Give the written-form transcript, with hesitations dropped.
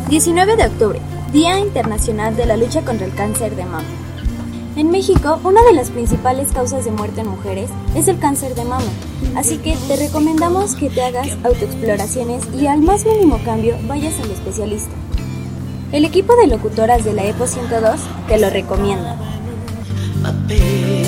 19 de octubre, Día Internacional de la Lucha contra el Cáncer de Mama. En México, una de las principales causas de muerte en mujeres es el cáncer de mama, así que te recomendamos que te hagas autoexploraciones y al más mínimo cambio vayas al especialista. El equipo de locutoras de la EPO 102 te lo recomienda.